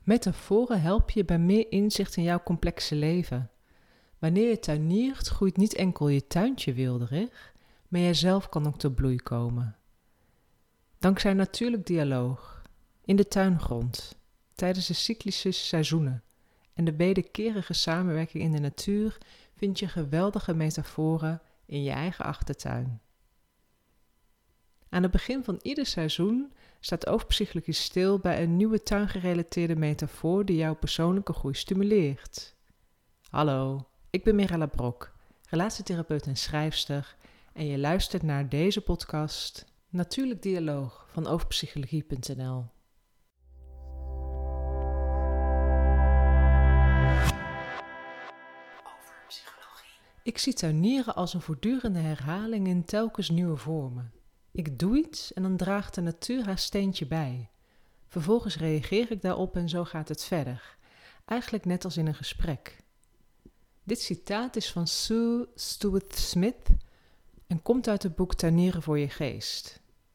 Metaforen helpen je bij meer inzicht in jouw complexe leven. Wanneer je tuiniert, groeit niet enkel je tuintje weelderig, maar jijzelf kan ook tot bloei komen. Dankzij natuurlijk dialoog, in de tuingrond, tijdens de cyclische seizoenen en de wederkerige samenwerking in de natuur vind je geweldige metaforen in je eigen achtertuin. Aan het begin van ieder seizoen staat Overpsychologie stil bij een nieuwe tuingerelateerde metafoor die jouw persoonlijke groei stimuleert. Hallo, ik ben Mirella Brok, relatietherapeut en schrijfster en je luistert naar deze podcast Natuurlijk Dialoog van overpsychologie.nl. Ik zie tuinieren als een voortdurende herhaling in telkens nieuwe vormen. Ik doe iets en dan draagt de natuur haar steentje bij. Vervolgens reageer ik daarop en zo gaat het verder. Eigenlijk net als in een gesprek. Dit citaat is van Sue Stuart-Smith en komt uit het boek Tuinieren voor je geest.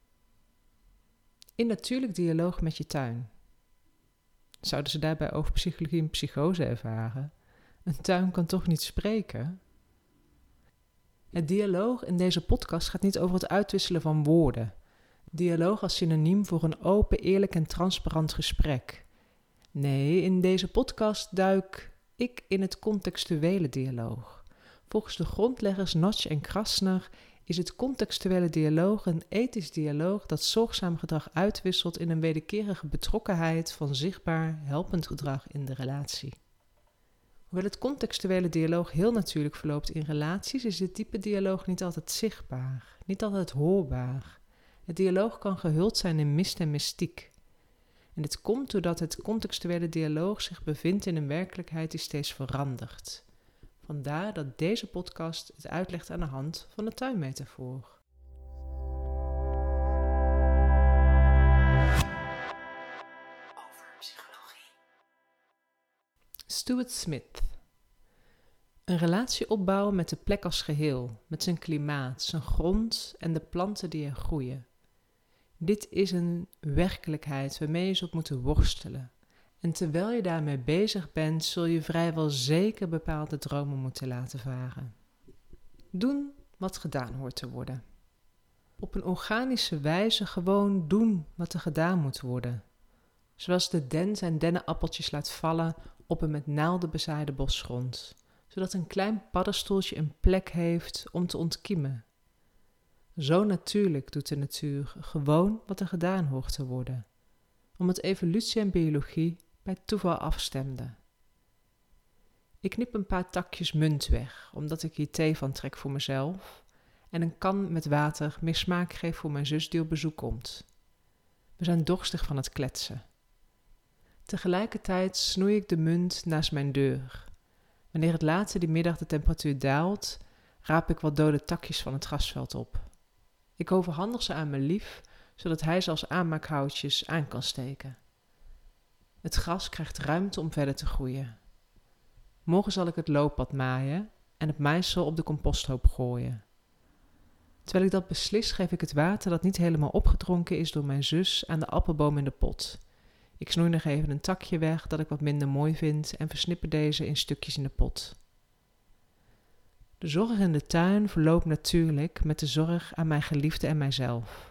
In natuurlijk dialoog met je tuin. Zouden ze daarbij over psychologie en psychose ervaren? Een tuin kan toch niet spreken? Het dialoog in deze podcast gaat niet over het uitwisselen van woorden. Dialoog als synoniem voor een open, eerlijk en transparant gesprek. Nee, in deze podcast duik ik in het contextuele dialoog. Volgens de grondleggers Notch en Krasner is het contextuele dialoog een ethisch dialoog dat zorgzaam gedrag uitwisselt in een wederkerige betrokkenheid van zichtbaar, helpend gedrag in de relatie. Hoewel het contextuele dialoog heel natuurlijk verloopt in relaties, is dit diepe dialoog niet altijd zichtbaar, niet altijd hoorbaar. Het dialoog kan gehuld zijn in mist en mystiek. En dit komt doordat het contextuele dialoog zich bevindt in een werkelijkheid die steeds verandert. Vandaar dat deze podcast het uitlegt aan de hand van de tuinmetafoor. Stuart Smith. Een relatie opbouwen met de plek als geheel, met zijn klimaat, zijn grond en de planten die er groeien. Dit is een werkelijkheid waarmee je zult moeten worstelen. En terwijl je daarmee bezig bent, zul je vrijwel zeker bepaalde dromen moeten laten varen. Doen wat gedaan hoort te worden. Op een organische wijze gewoon doen wat er gedaan moet worden. Zoals de den zijn dennenappeltjes laat vallen op een met naalden bezaaide bosgrond, zodat een klein paddenstoeltje een plek heeft om te ontkiemen. Zo natuurlijk doet de natuur gewoon wat er gedaan hoort te worden, omdat evolutie en biologie bij toeval afstemden. Ik knip een paar takjes munt weg, omdat ik hier thee van trek voor mezelf en een kan met water meer smaak geef voor mijn zus die op bezoek komt. We zijn dorstig van het kletsen. Tegelijkertijd snoei ik de munt naast mijn deur. Wanneer het later die middag de temperatuur daalt, raap ik wat dode takjes van het grasveld op. Ik overhandig ze aan mijn lief, zodat hij ze als aanmaakhoutjes aan kan steken. Het gras krijgt ruimte om verder te groeien. Morgen zal ik het looppad maaien en het maaisel op de composthoop gooien. Terwijl ik dat beslis, geef ik het water dat niet helemaal opgedronken is door mijn zus aan de appelboom in de pot. Ik snoei nog even een takje weg dat ik wat minder mooi vind en versnipper deze in stukjes in de pot. De zorg in de tuin verloopt natuurlijk met de zorg aan mijn geliefde en mijzelf.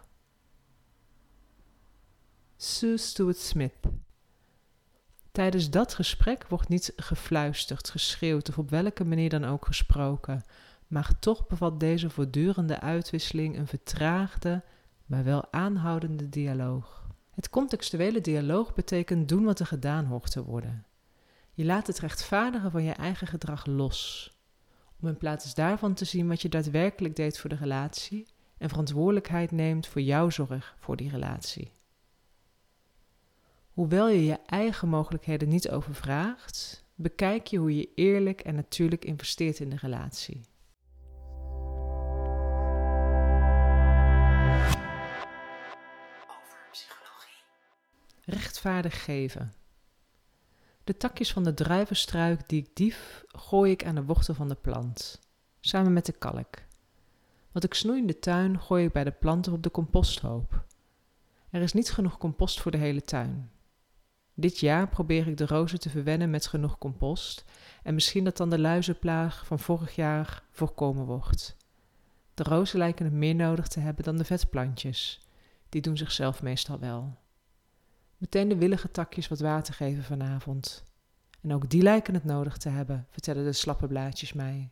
Sue Stuart-Smith. Tijdens dat gesprek wordt niet gefluisterd, geschreeuwd of op welke manier dan ook gesproken, maar toch bevat deze voortdurende uitwisseling een vertraagde, maar wel aanhoudende dialoog. Het contextuele dialoog betekent doen wat er gedaan hoort te worden. Je laat het rechtvaardigen van je eigen gedrag los, om in plaats daarvan te zien wat je daadwerkelijk deed voor de relatie en verantwoordelijkheid neemt voor jouw zorg voor die relatie. Hoewel je je eigen mogelijkheden niet overvraagt, bekijk je hoe je eerlijk en natuurlijk investeert in de relatie. Rechtvaardig geven. De takjes van de druivenstruik die ik dief, gooi ik aan de wortel van de plant, samen met de kalk. Wat ik snoei in de tuin, gooi ik bij de planten op de composthoop. Er is niet genoeg compost voor de hele tuin. Dit jaar probeer ik de rozen te verwennen met genoeg compost en misschien dat dan de luizenplaag van vorig jaar voorkomen wordt. De rozen lijken het meer nodig te hebben dan de vetplantjes. Die doen zichzelf meestal wel. Meteen de willige takjes wat water geven vanavond. En ook die lijken het nodig te hebben, vertellen de slappe blaadjes mij.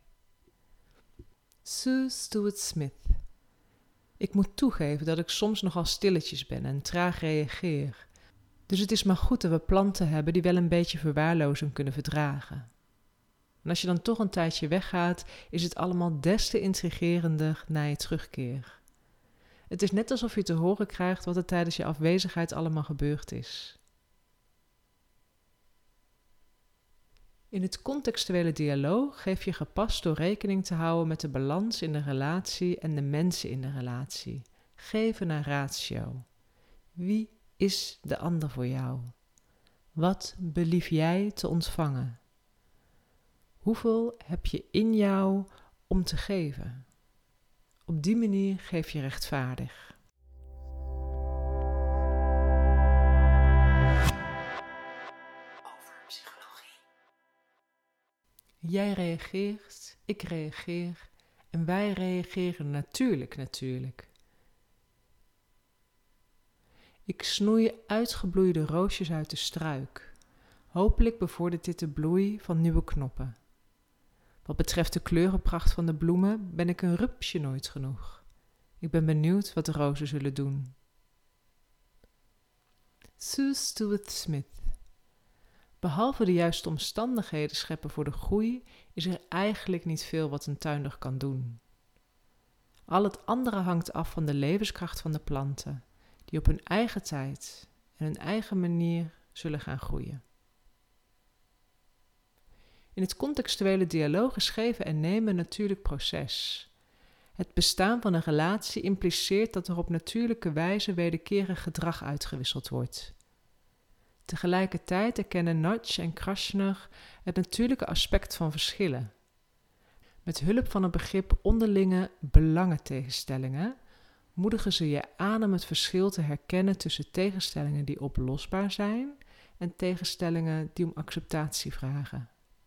Sue Stuart Smith. Ik moet toegeven dat ik soms nogal stilletjes ben en traag reageer. Dus het is maar goed dat we planten hebben die wel een beetje verwaarlozing kunnen verdragen. En als je dan toch een tijdje weggaat, is het allemaal des te intrigerender na je terugkeer. Het is net alsof je te horen krijgt wat er tijdens je afwezigheid allemaal gebeurd is. In het contextuele dialoog geef je gepast door rekening te houden met de balans in de relatie en de mensen in de relatie. Geven naar ratio. Wie is de ander voor jou? Wat belief jij te ontvangen? Hoeveel heb je in jou om te geven? Op die manier geef je rechtvaardig. Over psychologie. Jij reageert, ik reageer en wij reageren natuurlijk. Ik snoei uitgebloeide roosjes uit de struik. Hopelijk bevordert dit de bloei van nieuwe knoppen. Wat betreft de kleurenpracht van de bloemen ben ik een rupsje nooit genoeg. Ik ben benieuwd wat de rozen zullen doen. Sue Stuart Smith. Behalve de juiste omstandigheden scheppen voor de groei, is er eigenlijk niet veel wat een tuinder kan doen. Al het andere hangt af van de levenskracht van de planten, die op hun eigen tijd en hun eigen manier zullen gaan groeien. In het contextuele dialoog is geven en nemen een natuurlijk proces. Het bestaan van een relatie impliceert dat er op natuurlijke wijze wederkerig gedrag uitgewisseld wordt. Tegelijkertijd erkennen Nudge en Krasner het natuurlijke aspect van verschillen. Met hulp van het begrip onderlinge belangentegenstellingen moedigen ze je aan om het verschil te herkennen tussen tegenstellingen die oplosbaar zijn en tegenstellingen die om acceptatie vragen.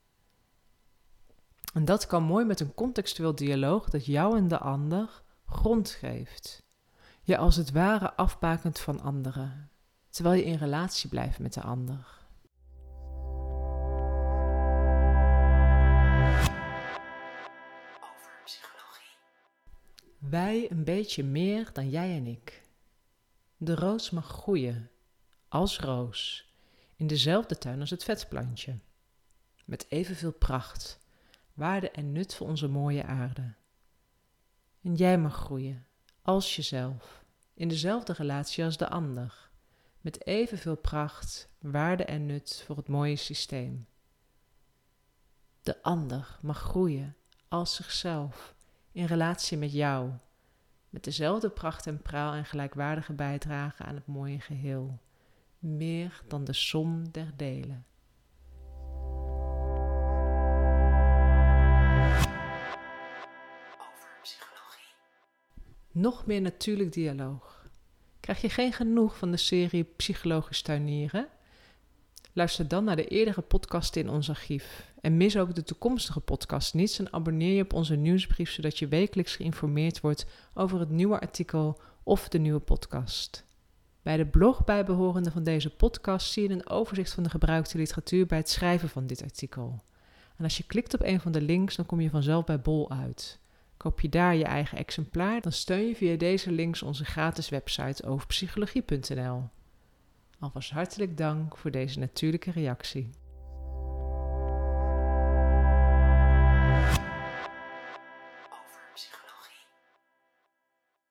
En dat kan mooi met een contextueel dialoog dat jou en de ander grond geeft. Je als het ware afbakent van anderen, terwijl je in relatie blijft met de ander. Over psychologie. Wij een beetje meer dan jij en ik. De roos mag groeien, als roos, in dezelfde tuin als het vetplantje. Met evenveel pracht, waarde en nut voor onze mooie aarde. En jij mag groeien, als jezelf, in dezelfde relatie als de ander, met evenveel pracht, waarde en nut voor het mooie systeem. De ander mag groeien, als zichzelf, in relatie met jou, met dezelfde pracht en praal en gelijkwaardige bijdrage aan het mooie geheel, meer dan de som der delen. Nog meer natuurlijk dialoog. Krijg je geen genoeg van de serie Psychologisch tuinieren? Luister dan naar de eerdere podcasten in ons archief. En mis ook de toekomstige podcast niet en abonneer je op onze nieuwsbrief zodat je wekelijks geïnformeerd wordt over het nieuwe artikel of de nieuwe podcast. Bij de blog bijbehorende van deze podcast zie je een overzicht van de gebruikte literatuur bij het schrijven van dit artikel. En als je klikt op een van de links, dan kom je vanzelf bij Bol uit. Koop je daar je eigen exemplaar, dan steun je via deze links onze gratis website overpsychologie.nl. Alvast hartelijk dank voor deze natuurlijke reactie.